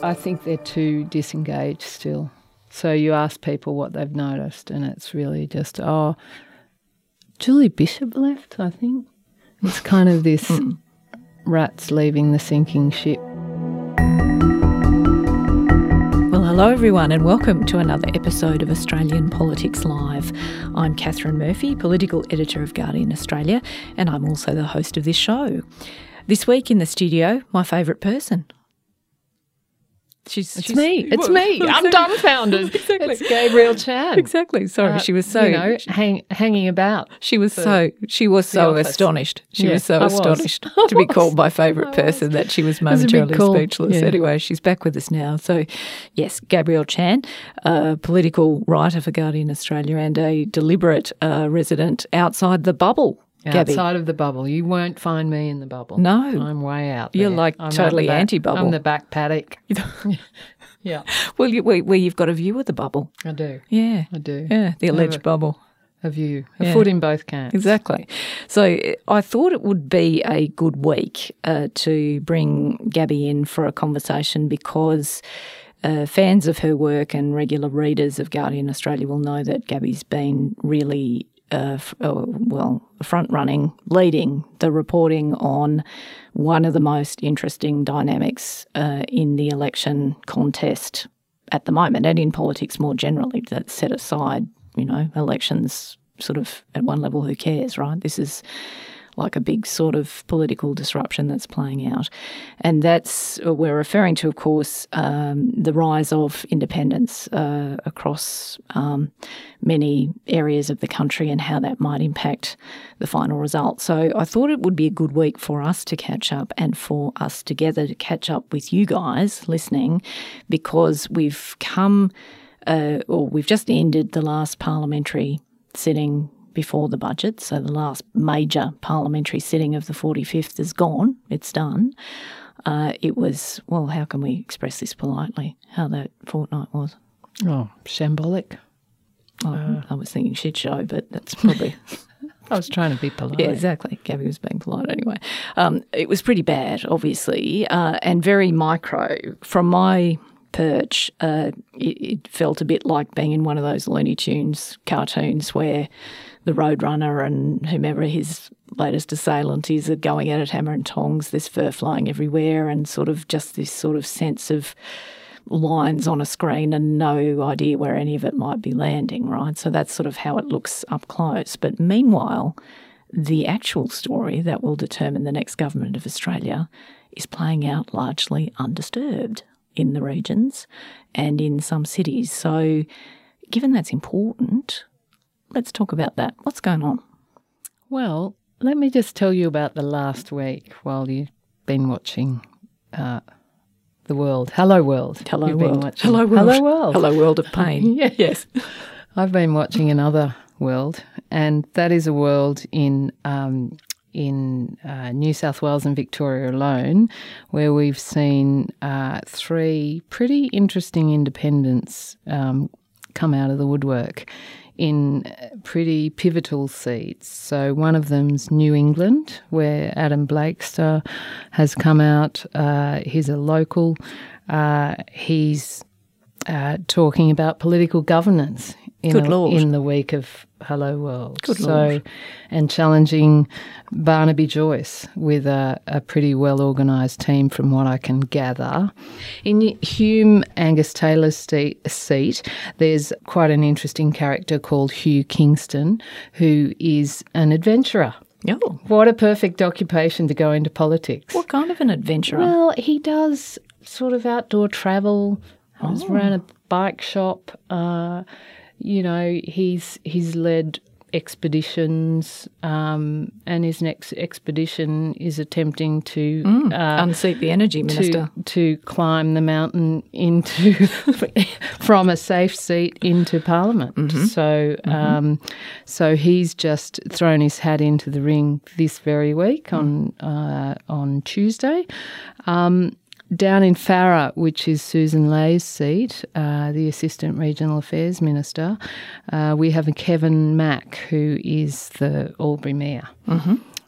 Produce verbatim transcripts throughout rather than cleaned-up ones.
I think they're too disengaged still. So you ask people what they've noticed, and it's really just, oh, Julie Bishop left, I think. It's kind of this mm. rats leaving the sinking ship. Well, hello everyone and welcome to another episode of Australian Politics Live. I'm Catherine Murphy, political editor of Guardian Australia, and I'm also the host of this show. This week in the studio, my favourite person. She's, it's she's, me. It's well, me. I'm dumbfounded. Exactly. It's Gabrielle Chan. Exactly. Sorry, uh, she was so you know hang, hanging about. She was so she was so office. astonished. She yeah, was so I astonished was. to be called my favourite person that she was momentarily cool. speechless. Yeah. Anyway, she's back with us now. So, yes, Gabrielle Chan, a political writer for Guardian Australia and a deliberate uh, resident outside the bubble. Gabby. Outside of the bubble. You won't find me in the bubble. No. I'm way out there. You're like I'm totally back, anti-bubble. I'm the back paddock. Yeah. Well, you, where, where you've got a view of the bubble. I do. Yeah. I do. Yeah, the alleged a, bubble. A view. A yeah. foot in both camps. Exactly. So I thought it would be a good week uh, to bring Gabby in for a conversation because uh, fans of her work and regular readers of Guardian Australia will know that Gabby's been really Uh, f- uh, well, front-running, leading the reporting on one of the most interesting dynamics uh, in the election contest at the moment and in politics more generally. That set aside, you know, elections sort of at one level, who cares, right? This is like a big sort of political disruption that's playing out. And that's, we're referring to, of course, um, the rise of independence uh, across um, many areas of the country and how that might impact the final result. So I thought it would be a good week for us to catch up and for us together to catch up with you guys listening, because we've come, uh, or we've just ended the last parliamentary sitting before the budget. So the last major parliamentary sitting of the forty-fifth is gone. It's done. Uh, it was, well, how can we express this politely, how that fortnight was? Oh, shambolic. Oh, uh, I was thinking shit show, but that's probably... I was trying to be polite. Yeah, exactly. Gabby was being polite anyway. Um, it was pretty bad, obviously, uh, and very micro. From my perch, uh, it, it felt a bit like being in one of those Looney Tunes cartoons where the Roadrunner and whomever his latest assailant is are going at it hammer and tongs, there's fur flying everywhere and sort of just this sort of sense of lines on a screen and no idea where any of it might be landing, right? So that's sort of how it looks up close. But meanwhile, the actual story that will determine the next government of Australia is playing out largely undisturbed in the regions and in some cities. So given that's important, let's talk about that. What's going on? Well, let me just tell you about the last week while you've been watching uh, The World. Hello World. Hello You've World. Watching. Hello World. Hello World. Hello World of Pain. Yeah. Yes. I've been watching another world, and that is a world in um, in uh, New South Wales and Victoria alone, where we've seen uh, three pretty interesting independents um, come out of the woodwork in pretty pivotal seats. So one of them's New England, where Adam Blakester has come out. Uh, he's a local. Uh, he's uh, talking about political governance in, Good a, Lord. in the week of Hello World. Good so, Lord. And challenging Barnaby Joyce with a, a pretty well-organised team from what I can gather. In Hume Angus Taylor's seat, there's quite an interesting character called Hugh Kingston, who is an adventurer. Oh. What a perfect occupation to go into politics. What kind of an adventurer? Well, he does sort of outdoor travel. Oh. He's run a bike shop. Uh, you know, he's he's led expeditions, um, and his next expedition is attempting to mm, uh, unseat the energy minister to, to climb the mountain into from a safe seat into Parliament. Mm-hmm. So, mm-hmm. um, so he's just thrown his hat into the ring this very week mm. on uh, on Tuesday. Um, Down in Farrer, which is Susan Lay's seat, uh, the Assistant Regional Affairs Minister, uh, we have a Kevin Mack, who is the Albury Mayor. Mm-hmm.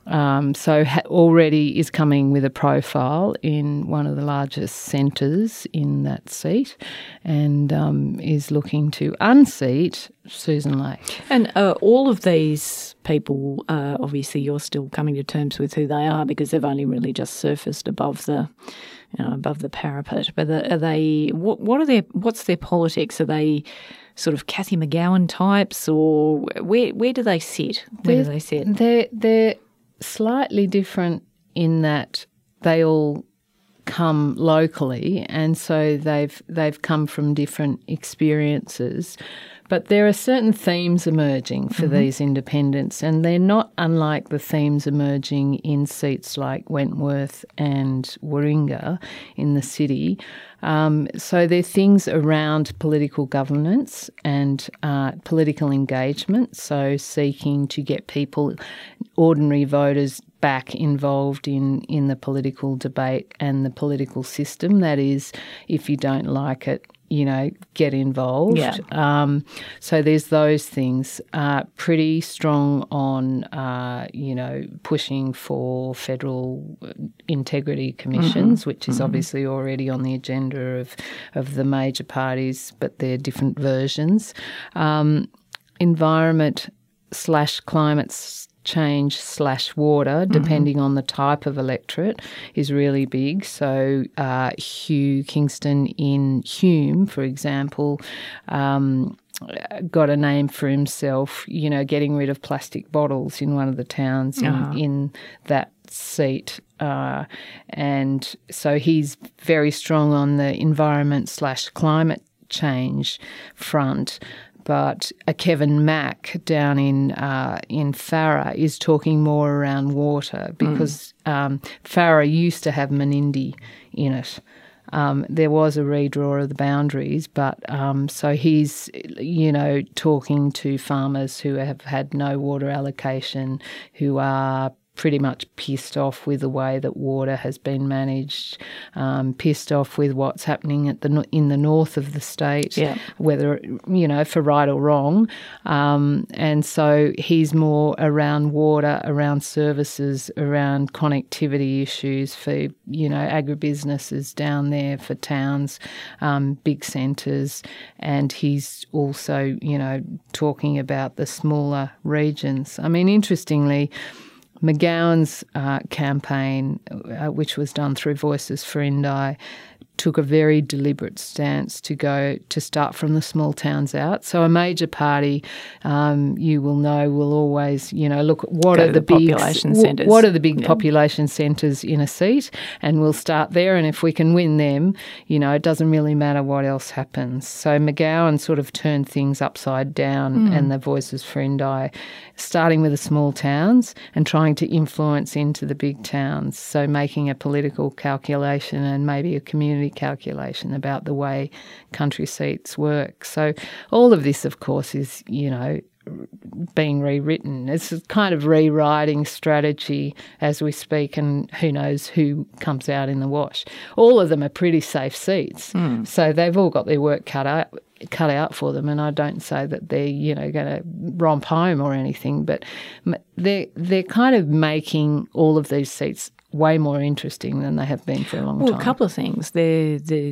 Um, so ha- already is coming with a profile in one of the largest centres in that seat, and um, is looking to unseat Susan Lake. And uh, all of these people, uh, obviously you're still coming to terms with who they are because they've only really just surfaced above the, you know, above the parapet. But are they? What, what are their? What's their politics? Are they sort of Cathy McGowan types, or where where do they sit? Where they're, do they sit? They're they're slightly different in that they all come locally, and so they've they've come from different experiences. But there are certain themes emerging for mm-hmm. these independents, and they're not unlike the themes emerging in seats like Wentworth and Warringah in the city. Um, so they're things around political governance and uh, political engagement, so seeking to get people, ordinary voters, back involved in, in the political debate and the political system. That is, if you don't like it, you know, get involved. Yeah. Um, so there's those things. Uh, pretty strong on, uh, you know, pushing for federal integrity commissions, mm-hmm. which is mm-hmm. obviously already on the agenda of, of the major parties, but they're different versions. Um, environment slash climate change slash water, depending mm-hmm. on the type of electorate, is really big. So uh, Hugh Kingston in Hume, for example, um, got a name for himself, you know, getting rid of plastic bottles in one of the towns uh-huh. in, in that seat. Uh, and so he's very strong on the environment slash climate change front. But a Kevin Mack down in uh, in Farrer is talking more around water because mm. um, Farrer used to have Menindee in it. Um, there was a redraw of the boundaries, but um, so he's, you know, talking to farmers who have had no water allocation, who are pretty much pissed off with the way that water has been managed, um, pissed off with what's happening at the in the north of the state, yeah. whether, you know, for right or wrong. Um, and so he's more around water, around services, around connectivity issues for, you know, agribusinesses down there, for towns, um, big centres. And he's also, you know, talking about the smaller regions. I mean, interestingly, McGowan's uh, campaign, uh, which was done through Voices for Indi, took a very deliberate stance to go to start from the small towns out. So a major party, um, you will know, will always, you know, look at what go are the, the big population centres. What are the big yeah. population centres in a seat, and we'll start there. And if we can win them, you know, it doesn't really matter what else happens. So McGowan sort of turned things upside down, mm. and the Voices for Indi, starting with the small towns and trying to influence into the big towns. So making a political calculation and maybe a community calculation about the way country seats work. So all of this, of course, is, you know, being rewritten. It's a kind of rewriting strategy as we speak, and who knows who comes out in the wash. All of them are pretty safe seats, mm. so they've all got their work cut out cut out for them, and I don't say that they're, you know, going to romp home or anything, but they're, they're kind of making all of these seats way more interesting than they have been for a long well, time. Well, a couple of things. They're, they're,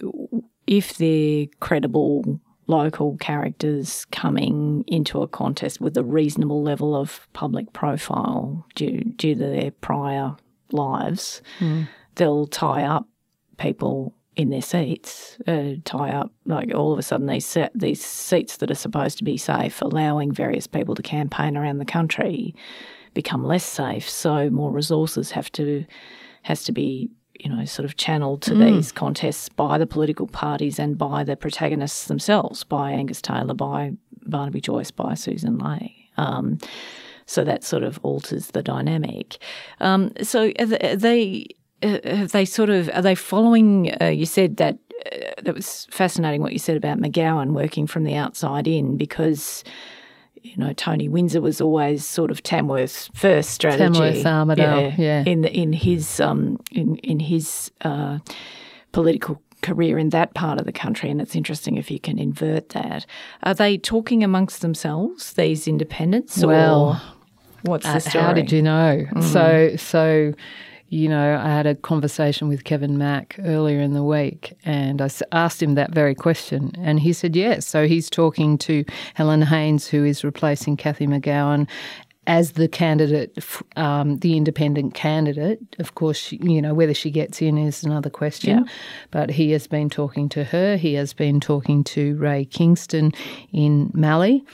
if they're credible local characters coming into a contest with a reasonable level of public profile due, due to their prior lives, mm. they'll tie up people in their seats, uh, tie up, like all of a sudden these, set, these seats that are supposed to be safe, allowing various people to campaign around the country, become less safe. So more resources have to has to be, you know, sort of channeled to mm. these contests by the political parties and by the protagonists themselves, by Angus Taylor, by Barnaby Joyce, by Susan Lake. Um, so that sort of alters the dynamic. Um, so are they, have they sort of, are they following, uh, you said that, uh, that was fascinating what you said about McGowan working from the outside in, because, you know, Tony Windsor was always sort of Tamworth's first strategy. Tamworth, Armidale, yeah, yeah. In the, in his um in in his uh, political career in that part of the country, and it's interesting if you can invert that. Are they talking amongst themselves, these independents? Well, What's uh, the story? how did you know? Mm. So, so, you know, I had a conversation with Kevin Mack earlier in the week, and I s- asked him that very question, and he said yes. So he's talking to Helen Haynes, who is replacing Cathy McGowan as the candidate, um, the independent candidate. Of course, she, you know, whether she gets in is another question. Yeah. But he has been talking to her. He has been talking to Ray Kingston in Mallee.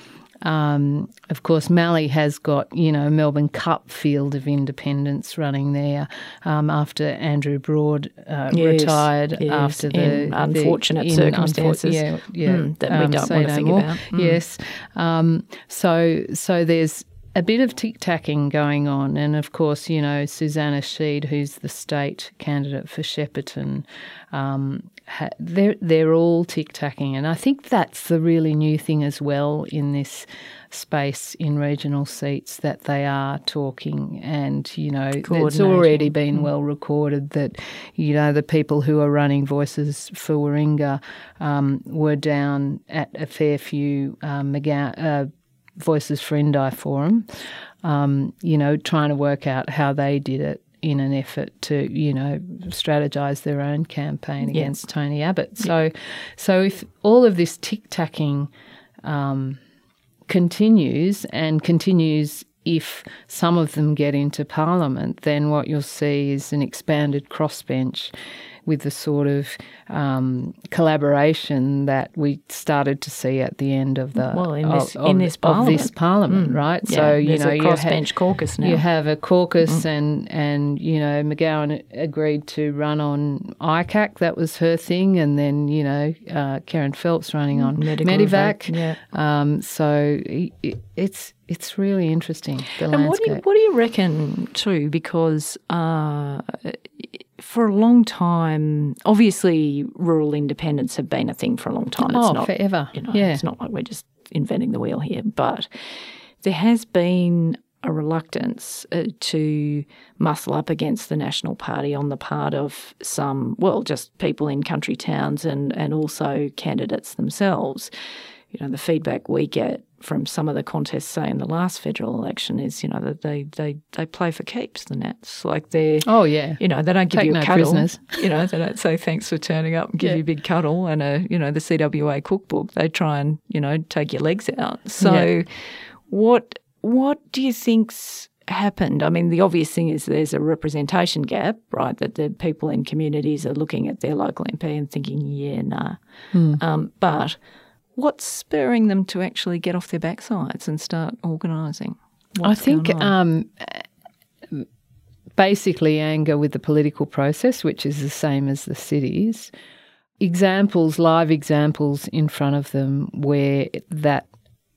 Um, of course, Mallee has got, you know, Melbourne Cup field of independents running there um, after Andrew Broad uh, yes, retired yes, after the in unfortunate the, in circumstances. Unfor- yeah, yeah, mm, that we um, don't say want to no think more. about. Mm. Yes, um, so so there's a bit of tic-tacking going on, and of course, you know, Susanna Sheed, who's the state candidate for Shepparton, um, ha- they're they're all tic-tacking, and I think that's the really new thing as well in this space in regional seats, that they are talking, and you know, it's already been mm. well recorded that, you know, the people who are running Voices for Warringah um, were down at a Fairview um, McGowan, uh, Voices for Indi Forum, um, you know, trying to work out how they did it in an effort to, you know, strategise their own campaign yeah. against Tony Abbott. So, yeah. so if all of this tic-tacking um, continues and continues, if some of them get into Parliament, then what you'll see is an expanded crossbench with the sort of um, collaboration that we started to see at the end of the well in this of, in this of parliament, this parliament, mm. right? Yeah, so you there's know, a crossbench caucus now. You have a caucus, mm. and and you know, McGowan agreed to run on I C A C. That was her thing, and then you know, uh, Karen Phelps running on Medical Medivac. Yeah. Um, so it, it's it's really interesting. The and landscape. what do you what do you reckon too? Because uh, for a long time, obviously, rural independents have been a thing for a long time. It's oh, not, forever. You know, yeah. It's not like we're just inventing the wheel here. But there has been a reluctance uh, to muscle up against the National Party on the part of some, well, just people in country towns and, and also candidates themselves. You know, the feedback we get from some of the contests, say, in the last federal election is, you know, that they, they, they play for keeps, the Nats. Like they're, oh, yeah. You know, they don't give Take you a no cuddle. Prisoners. You know, they don't say thanks for turning up and give yeah. you a big cuddle and, a you know, the C W A cookbook. They try and, you know, take your legs out. So yeah. what what do you think's happened? I mean, the obvious thing is there's a representation gap, right, that the people in communities are looking at their local M P and thinking, yeah, nah. Mm. Um, but what's spurring them to actually get off their backsides and start organising? I think um, basically anger with the political process, which is the same as the cities. Examples, live examples in front of them where that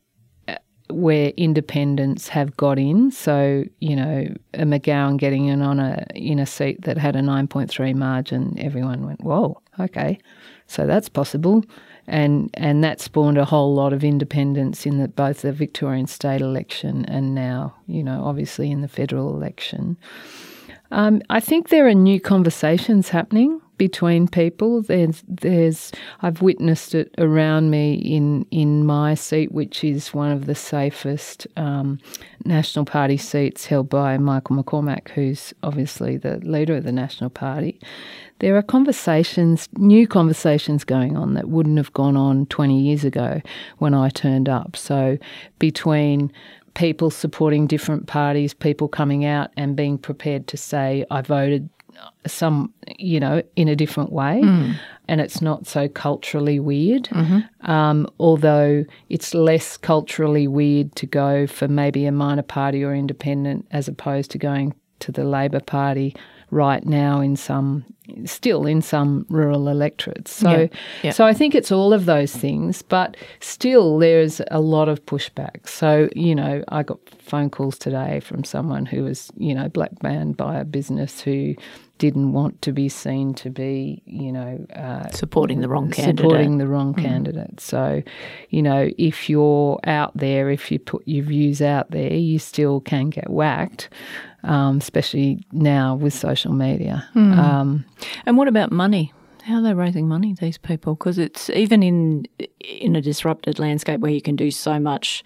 where independents have got in. So, you know, a McGowan getting in on a in a seat that had a nine point three margin, everyone went, whoa, okay, so that's possible. And and that spawned a whole lot of independents in the, both the Victorian state election and now, you know, obviously in the federal election. Um, I think there are new conversations happening between people. There's, there's, I've witnessed it around me in, in my seat, which is one of the safest um, National Party seats held by Michael McCormack, who's obviously the leader of the National Party. There are conversations, new conversations going on that wouldn't have gone on twenty years ago when I turned up. So between people supporting different parties, people coming out and being prepared to say, I voted some, you know, in a different way, mm. and it's not so culturally weird. Mm-hmm. Um, although it's less culturally weird to go for maybe a minor party or independent as opposed to going to the Labor Party right now in some, still in some rural electorates. So, yeah, yeah. so I think it's all of those things, but still there's a lot of pushback. So, you know, I got phone calls today from someone who was, you know, black banned by a business who didn't want to be seen to be, you know... Uh, supporting the wrong candidate. Supporting the wrong mm. candidate. So, you know, if you're out there, if you put your views out there, you still can get whacked. Um, especially now with social media. Mm. Um, and what about money? How are they raising money, these people? Because it's even in in a disrupted landscape where you can do so much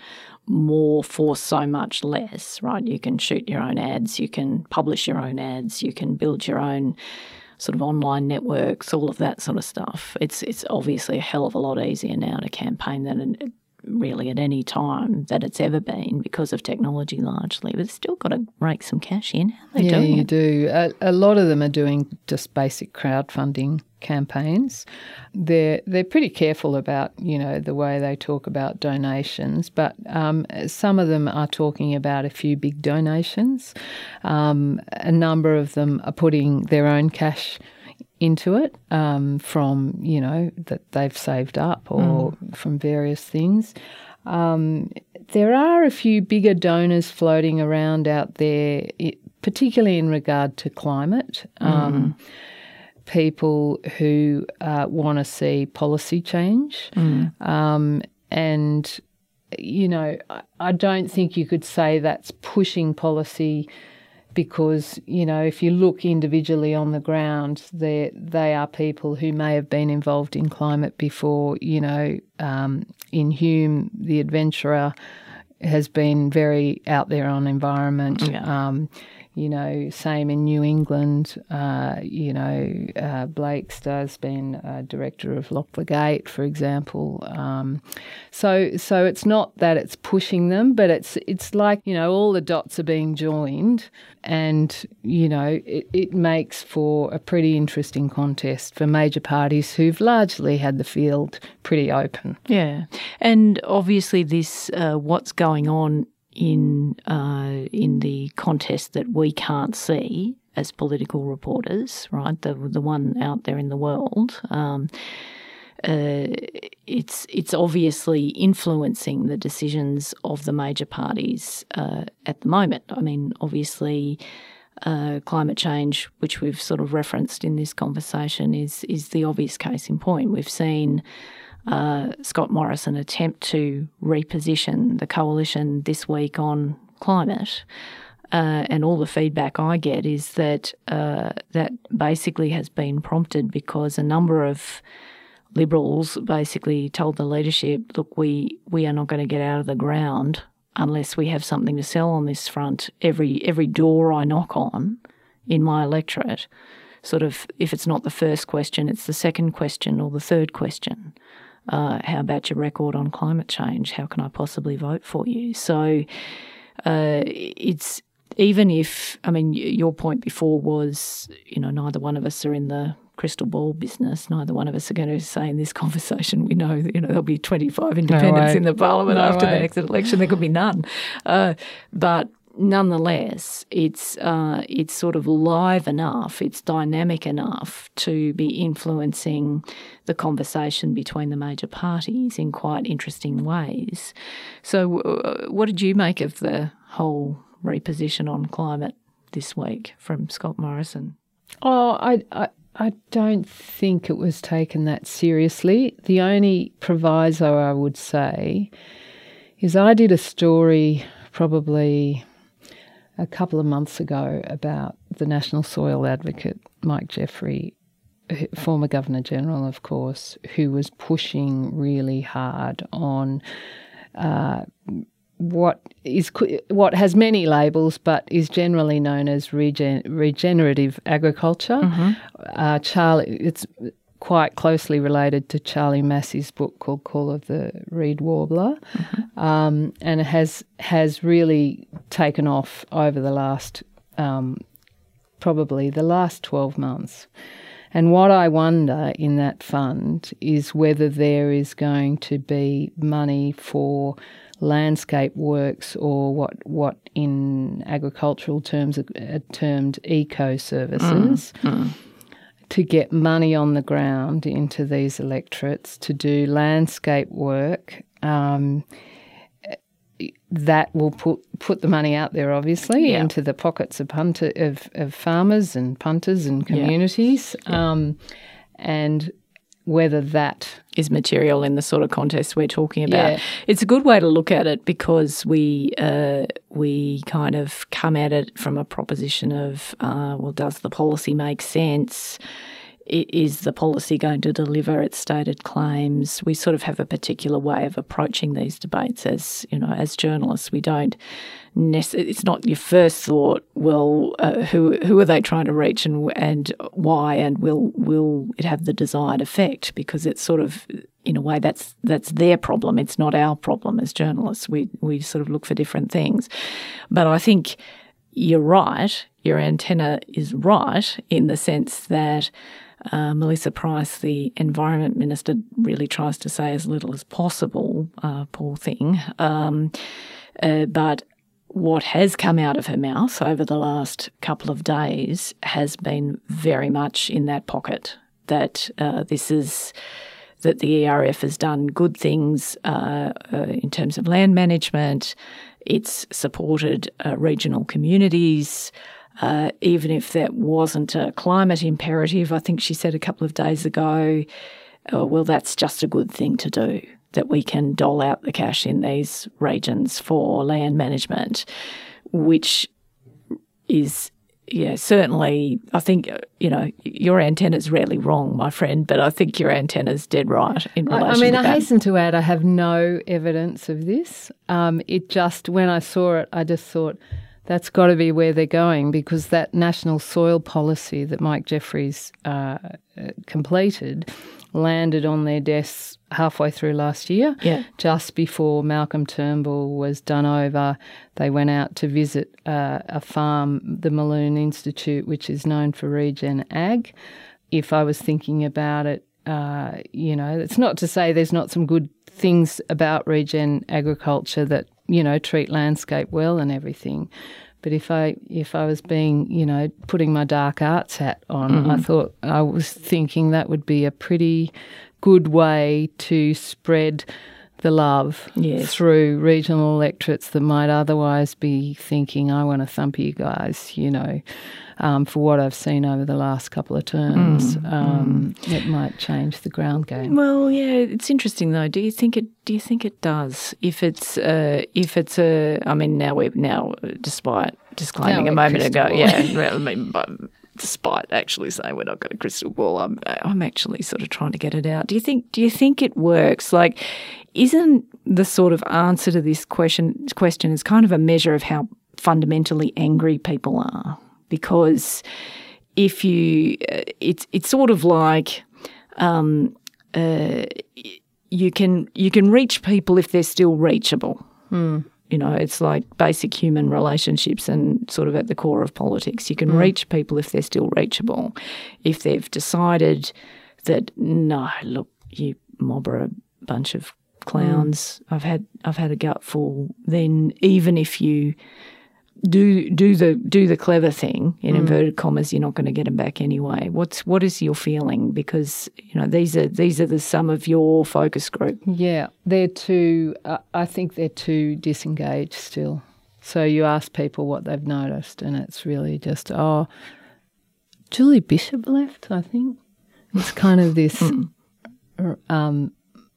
more for so much less, right? You can shoot your own ads, you can publish your own ads, you can build your own sort of online networks, all of that sort of stuff. It's it's obviously a hell of a lot easier now to campaign than it, really at any time that it's ever been because of technology largely. But it's still got to rake some cash in. How are they yeah, doing you it? do. A, a lot of them are doing just basic crowdfunding campaigns. They're they're pretty careful about, you know, the way they talk about donations, but um, some of them are talking about a few big donations. Um, a number of them are putting their own cash into it um, from, you know, that they've saved up or mm. from various things. Um, there are a few bigger donors floating around out there, it, particularly in regard to climate. Mm. Um, people who uh, want to see policy change. Mm. Um, and, you know, I, I don't think you could say that's pushing policy because, you know, if you look individually on the ground, they they are people who may have been involved in climate before. You know, um, in Hume, the adventurer has been very out there on environment. Yeah. Um, you know, same in New England. Uh, you know, uh, Blake Starr's been uh, director of Lock the Gate, for example. Um, so, so it's not that it's pushing them, but it's it's like, you know, all the dots are being joined, and you know, it, it makes for a pretty interesting contest for major parties who've largely had the field pretty open. Yeah, and obviously this uh, what's going on in uh, in the contest that we can't see as political reporters, right? The the one out there in the world, um, uh, it's it's obviously influencing the decisions of the major parties uh, at the moment. I mean, obviously, uh, climate change, which we've sort of referenced in this conversation, is is the obvious case in point. We've seen Uh, Scott Morrison attempt to reposition the coalition this week on climate, uh, and all the feedback I get is that uh, that basically has been prompted because a number of Liberals basically told the leadership, look, we, we are not going to get out of the ground unless we have something to sell on this front. Every every door I knock on in my electorate, sort of, if it's not the first question, it's the second question or the third question. Uh, how about your record on climate change? How can I possibly vote for you? So uh, it's even if, I mean, your point before was, you know, neither one of us are in the crystal ball business. Neither one of us are going to say in this conversation, we know, you know, there'll be twenty-five independents no in the parliament no after way. the next election. There could be none. Uh, but nonetheless, it's uh, it's sort of live enough, it's dynamic enough to be influencing the conversation between the major parties in quite interesting ways. So uh, what did you make of the whole reposition on climate this week from Scott Morrison? Oh, I, I, I don't think it was taken that seriously. The only proviso I would say is I did a story probably a couple of months ago about the National Soil Advocate, Mike Jeffrey, former Governor-General, of course, who was pushing really hard on uh, what is what has many labels but is generally known as regen, regenerative agriculture. Mm-hmm. Uh, Charlie, it's quite closely related to Charlie Massey's book called Call of the Reed Warbler, mm-hmm. um, and it has has really taken off over the last um, probably the last twelve months. And what I wonder in that fund is whether there is going to be money for landscape works or what what in agricultural terms are termed eco services. Mm, mm. To get money on the ground into these electorates to do landscape work um, that will put put the money out there, obviously, yeah. into the pockets of punter of, of farmers and punters and communities, yeah. Yeah. Um, and whether that is material in the sort of contest we're talking about. Yeah. It's a good way to look at it because we uh, we kind of come at it from a proposition of, uh, well, does the policy make sense? is the policy going to deliver its stated claims? We sort of have a particular way of approaching these debates as, you know, as journalists. We don't necessarily, it's not your first thought, well, uh, who who are they trying to reach and and why, and will will it have the desired effect? Because it's sort of, in a way, that's that's their problem. It's not our problem as journalists. We we sort of look for different things. But I think you're right. Your antenna is right in the sense that uh, Melissa Price, the Environment Minister, really tries to say as little as possible, uh, poor thing. Um, uh, but what has come out of her mouth over the last couple of days has been very much in that pocket, that uh, this is that the E R F has done good things uh, uh, in terms of land management. It's supported uh, regional communities, uh, even if that wasn't a climate imperative. I think she said a couple of days ago, oh, well, that's just a good thing to do, that we can dole out the cash in these regions for land management, which is, yeah, certainly, I think, you know, your antenna's rarely wrong, my friend, but I think your antenna's dead right in relation I, I mean, to I that. hasten to add, I have no evidence of this. Um, it just, when I saw it, I just thought, that's got to be where they're going, because that national soil policy that Mike Jeffries uh, completed landed on their desks halfway through last year, yeah. just before Malcolm Turnbull was done over. They went out to visit uh, a farm, the Malone Institute, which is known for regen ag. If I was thinking about it, uh, you know, it's not to say there's not some good things about regen agriculture that, you know, treat landscape well and everything. But if I if I was being, you know, putting my dark arts hat on, mm-hmm. I thought I was thinking that would be a pretty good way to spread the love yes. through regional electorates that might otherwise be thinking, I want to thump you guys, you know, um, for what I've seen over the last couple of terms. Mm, um, mm. It might change the ground game. Well, yeah, it's interesting though. Do you think it? Do you think it does? If it's, uh, if it's a, I mean, now we're now, despite disclaiming now a moment ago, ball. yeah, I mean, but despite actually saying we're not got a crystal ball, I'm, I'm actually sort of trying to get it out. Do you think? Do you think it works? Like, isn't the sort of answer to this question question is kind of a measure of how fundamentally angry people are? Because if you, uh, it's it's sort of like um, uh, you can you can reach people if they're still reachable. Hmm. You know, it's like basic human relationships and sort of at the core of politics. You can mm. reach people if they're still reachable. If they've decided that, no, look, you mob are a bunch of clowns, mm. I've had I've had a gutful, then even if you do do the do the clever thing, in mm. inverted commas, you're not going to get them back anyway. What's what is your feeling? Because, you know, these are these are the sum of your focus group. Yeah, they're too. Uh, I think they're too disengaged still. So you ask people what they've noticed, and it's really just, oh, Julie Bishop left. I think it's kind of this mm. um,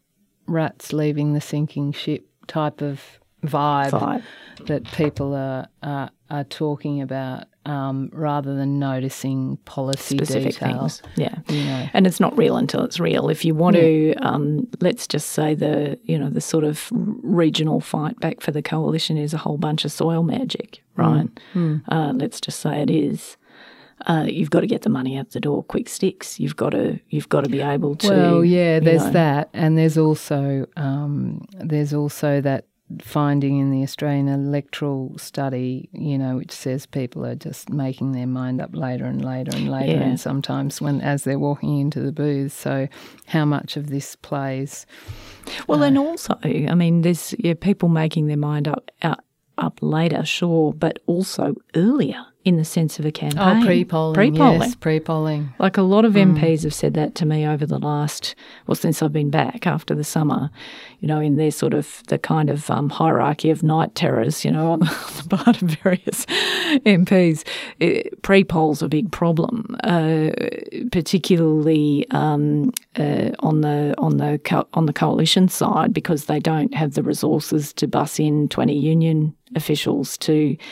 rats leaving the sinking ship type of vibe, vibe. that people are are, are talking about, um, rather than noticing policy specific details. things. Yeah, you know. And it's not real until it's real. If you want yeah. to, um, let's just say the you know the sort of regional fight back for the coalition is a whole bunch of soil magic, right? Mm. Mm. Uh, let's just say it is. Uh, you've got to get the money out the door, quick sticks. You've got to, you've got to be able to. Well, yeah, there's know. that, and there's also, um, there's also that finding in the Australian electoral study, you know, which says people are just making their mind up later and later and later, yeah. and sometimes when as they're walking into the booth. So, how much of this plays? Well, uh, and also, I mean, there's yeah, people making their mind up up, up later, sure, but also earlier. In the sense of a campaign. Oh, pre-polling, pre-polling. yes, pre-polling. Like a lot of mm. M Ps have said that to me over the last, well, since I've been back after the summer, you know, in their sort of, the kind of um, hierarchy of night terrors, you know, on the part of various M Ps. It, pre-poll's a big problem, uh, particularly um, uh, on the on the co- on the coalition side, because they don't have the resources to bus in twenty union officials to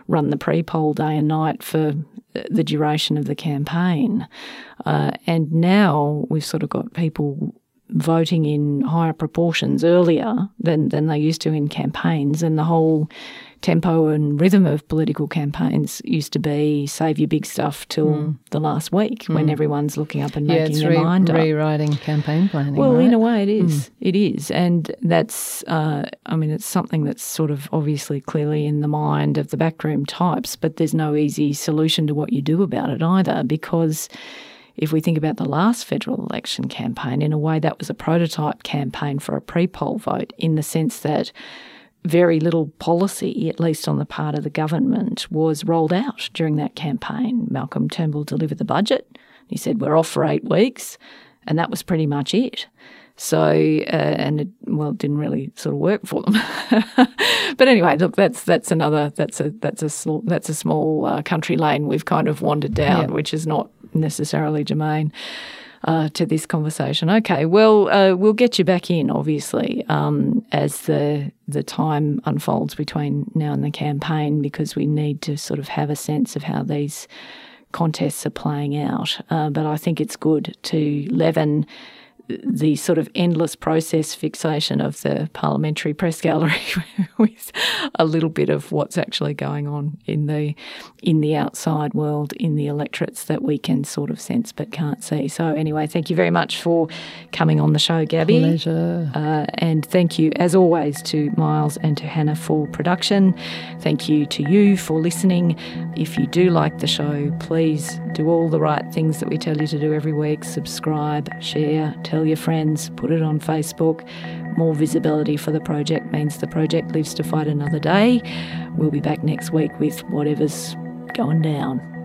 run the pre-poll day and night for the duration of the campaign. Uh, and now we've sort of got people voting in higher proportions earlier than, than they used to in campaigns, and the whole tempo and rhythm of political campaigns used to be save your big stuff till mm. the last week mm. when everyone's looking up and yeah, making it's their re- mind up. rewriting campaign planning. Well, right? in a way it is. Mm. It is. And that's, uh, I mean, it's something that's sort of obviously clearly in the mind of the backroom types, but there's no easy solution to what you do about it either, because if we think about the last federal election campaign, in a way that was a prototype campaign for a pre-poll vote, in the sense that very little policy, at least on the part of the government, was rolled out during that campaign. Malcolm Turnbull delivered the budget. He said, we're off for eight weeks, and that was pretty much it. So, uh, and it, well, it didn't really sort of work for them. But anyway, look, that's that's another that's a that's a small, that's a small uh, country lane we've kind of wandered down, yeah. which is not necessarily germane uh, to this conversation. Okay, well, uh, we'll get you back in, obviously, um, as the the time unfolds between now and the campaign, because we need to sort of have a sense of how these contests are playing out. Uh, but I think it's good to leaven the sort of endless process fixation of the parliamentary press gallery with a little bit of what's actually going on in the in the outside world, in the electorates that we can sort of sense but can't see. So anyway, thank you very much for coming on the show, Gabby. Pleasure. Uh, and thank you, as always, to Miles and to Hannah for production. Thank you to you for listening. If you do like the show, please do all the right things that we tell you to do every week. Subscribe, share, tell your friends, put it on Facebook. More visibility for the project means the project lives to fight another day. We'll be back next week with whatever's going down.